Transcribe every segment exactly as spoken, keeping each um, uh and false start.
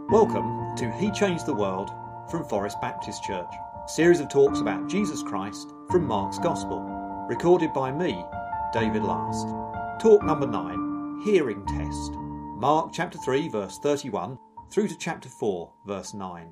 Welcome to He Changed the World from Forest Baptist Church, a series of talks about Jesus Christ from Mark's Gospel, recorded by me, David Last. Talk number nine, Hearing Test, Mark chapter three verse thirty-one through to chapter four verse nine.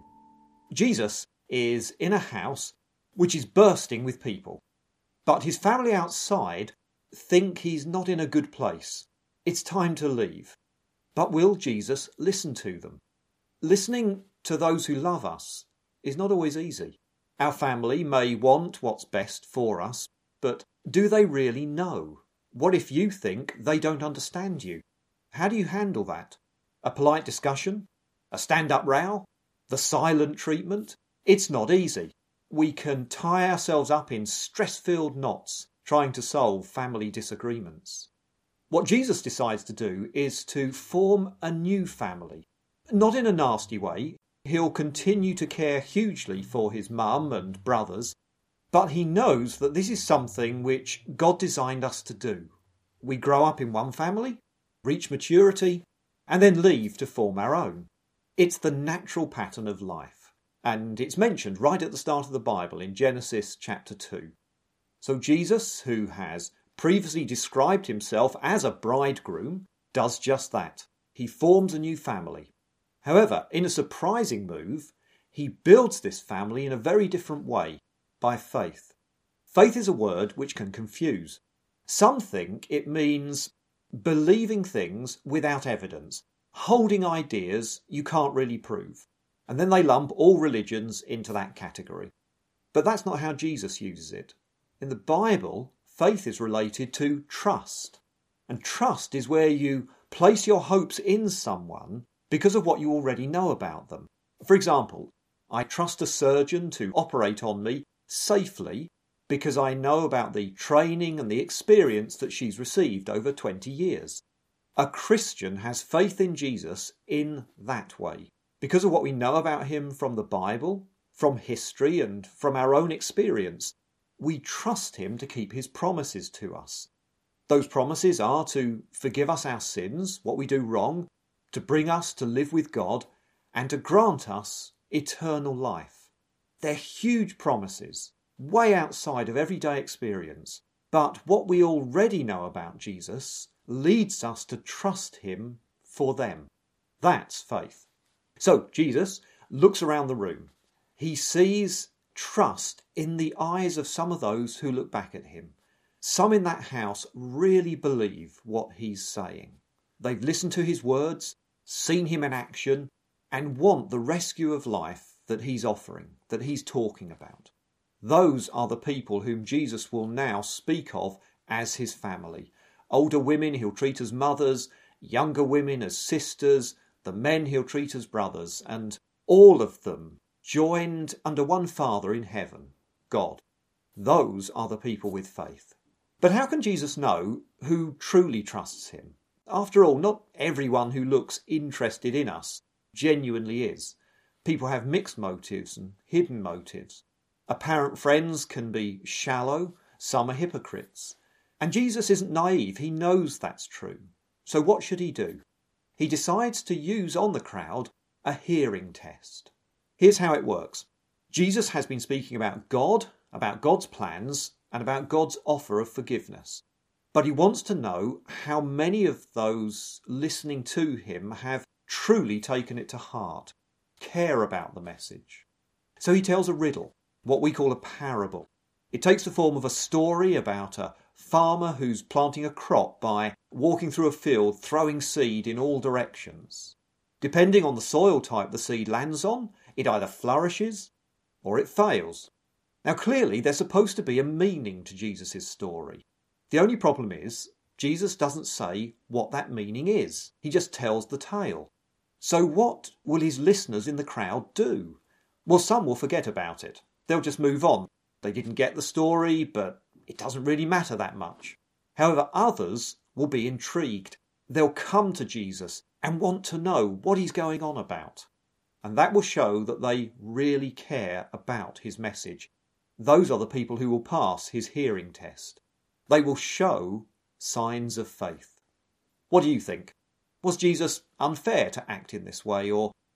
Jesus is in a house which is bursting with people, but his family outside think he's not in a good place. It's time to leave. But will Jesus listen to them? Listening to those who love us is not always easy. Our family may want what's best for us, but do they really know? What if you think they don't understand you? How do you handle that? A polite discussion? A stand-up row? The silent treatment? It's not easy. We can tie ourselves up in stress-filled knots trying to solve family disagreements. What Jesus decides to do is to form a new family. Not in a nasty way. He'll continue to care hugely for his mum and brothers, but he knows that this is something which God designed us to do. We grow up in one family, reach maturity, and then leave to form our own. It's the natural pattern of life, and it's mentioned right at the start of the Bible in Genesis chapter two. So Jesus, who has previously described himself as a bridegroom, does just that. He forms a new family. However, in a surprising move, he builds this family in a very different way, by faith. Faith is a word which can confuse. Some think it means believing things without evidence, holding ideas you can't really prove, and then they lump all religions into that category. But that's not how Jesus uses it. In the Bible, faith is related to trust, and trust is where you place your hopes in someone because of what you already know about them. For example, I trust a surgeon to operate on me safely because I know about the training and the experience that she's received over twenty years. A Christian has faith in Jesus in that way, because of what we know about him from the Bible, from history, and from our own experience. We trust him to keep his promises to us. Those promises are to forgive us our sins, what we do wrong, to bring us to live with God, and to grant us eternal life. They're huge promises, way outside of everyday experience. But what we already know about Jesus leads us to trust him for them. That's faith. So Jesus looks around the room. He sees trust in the eyes of some of those who look back at him. Some in that house really believe what he's saying. They've listened to his words, seen him in action, and want the rescue of life that he's offering, that he's talking about. Those are the people whom Jesus will now speak of as his family. Older women he'll treat as mothers, younger women as sisters, the men he'll treat as brothers, and all of them joined under one Father in heaven, God. Those are the people with faith. But how can Jesus know who truly trusts him? After all, not everyone who looks interested in us genuinely is. People have mixed motives and hidden motives. Apparent friends can be shallow, some are hypocrites. And Jesus isn't naive, he knows that's true. So what should he do? He decides to use on the crowd a hearing test. Here's how it works. Jesus has been speaking about God, about God's plans, and about God's offer of forgiveness. But he wants to know how many of those listening to him have truly taken it to heart, care about the message. So he tells a riddle, what we call a parable. It takes the form of a story about a farmer who's planting a crop by walking through a field, throwing seed in all directions. Depending on the soil type the seed lands on, it either flourishes or it fails. Now clearly there's supposed to be a meaning to Jesus' story. The only problem is, Jesus doesn't say what that meaning is. He just tells the tale. So what will his listeners in the crowd do? Well, some will forget about it. They'll just move on. They didn't get the story, but it doesn't really matter that much. However, others will be intrigued. They'll come to Jesus and want to know what he's going on about. And that will show that they really care about his message. Those are the people who will pass his hearing test. They will show signs of faith. What do you think? Was Jesus unfair to act in this way, or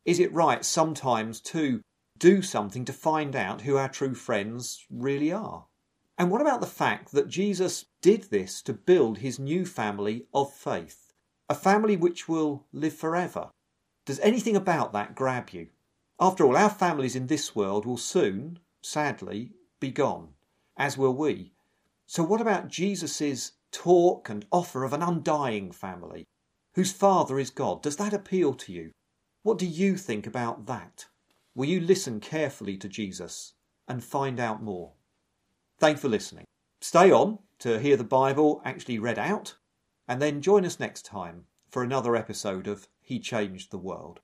Is it right sometimes to do something to find out who our true friends really are? And what about the fact that Jesus did this to build his new family of faith, a family which will live forever? Does anything about that grab you? After all, our families in this world will soon, sadly, be gone, as will we. So what about Jesus's talk and offer of an undying family, whose Father is God? Does that appeal to you? What do you think about that? Will you listen carefully to Jesus and find out more? Thanks for listening. Stay on to hear the Bible actually read out, and then join us next time for another episode of He Changed the World.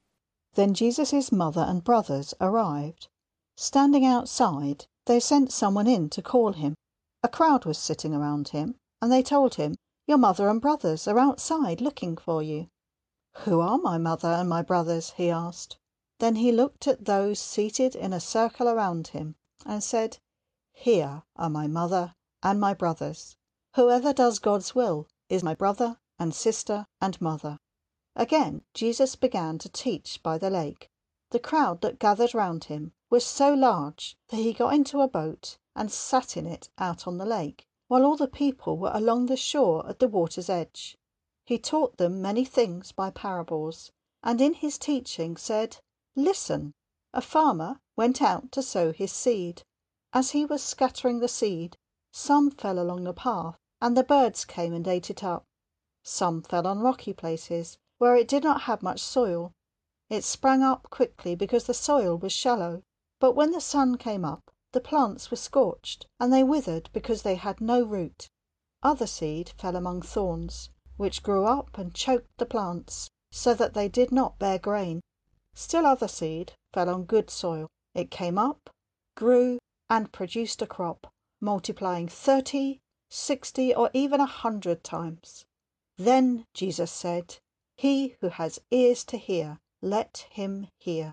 Then Jesus' mother and brothers arrived. Standing outside, they sent someone in to call him. A crowd was sitting around him, and they told him, "Your mother and brothers are outside looking for you." "Who are my mother and my brothers?" he asked. Then he looked at those seated in a circle around him and said, "Here are my mother and my brothers. Whoever does God's will is my brother and sister and mother." Again Jesus began to teach by the lake. The crowd that gathered round him was so large that he got into a boat and sat in it out on the lake, while all the people were along the shore at the water's edge. He taught them many things by parables, and in his teaching said, "Listen, a farmer went out to sow his seed. As he was scattering the seed, some fell along the path, and the birds came and ate it up. Some fell on rocky places, where it did not have much soil. It sprang up quickly because the soil was shallow. But when the sun came up, the plants were scorched, and they withered because they had no root. Other seed fell among thorns, which grew up and choked the plants, so that they did not bear grain. Still other seed fell on good soil. It came up, grew, and produced a crop, multiplying thirty, sixty, or even a hundred times." Then Jesus said, "He who has ears to hear, let him hear."